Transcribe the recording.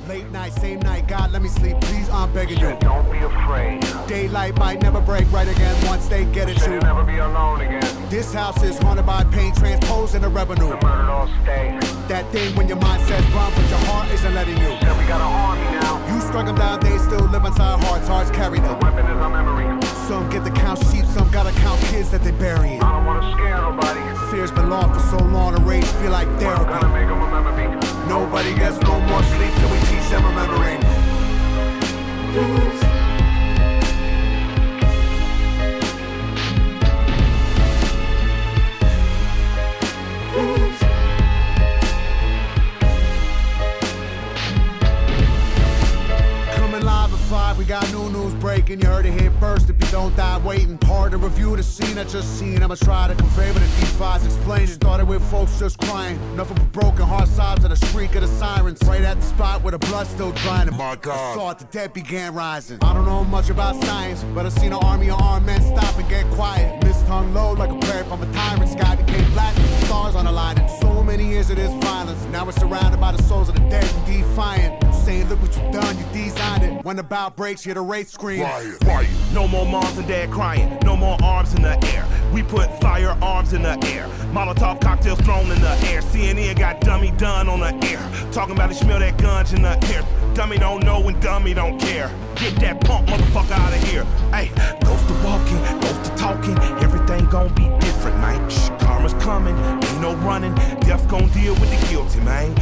Late night, same night, God let me sleep, please, I'm begging you. Don't be afraid. Daylight might never break right again once they get at you. You'll never be alone again. This house is haunted by pain, transposing the revenue. The murdered all stay. That thing when your mind says run, but your heart isn't letting you. Yeah, we got an army now. You struck them down, they still live inside hearts, hearts carry them. The weapon is our memory. Some get to count sheep, some gotta count kids that they burying. I don't wanna scare nobody. Fear's been lost for so long, the rage feel like therapy. Gotta make them remember me. Nobody gets no more sleep till we teach them remembering. Coming live at 5, we got new news breaking. You heard it here first, if you don't die waiting. Hard to review the scene I just seen. I'ma try to convey what the D5s explain. Started with folks just crying. Enough of a broken heart sobs and a shriek of the sirens. Right at the spot where the blood's still drying. And my God, I saw it, the dead began rising. I don't know much about science, but I seen an army of armed men stop and get quiet. Mist hung low like a prayer from a tyrant. Sky became black, stars on the line. And so many years of this violence. Now we're surrounded by the souls of the dead and defiant. Saying, look what you done, you designed it. When the bout breaks, hear the wraith scream. Riot. No more moms and dad crying. No more arms in the air. We put firearms in the air. Molotov cocktails thrown in the air. CNN got dummy done on the air. Talking about it, smell that guns in the air. Dummy don't know and dummy don't care. Get that punk motherfucker out of here. Hey, ghost to walking, ghost to talking. Everything gon' be different, man. Shh, karma's coming, ain't no running. Death gon' deal with the guilty, man.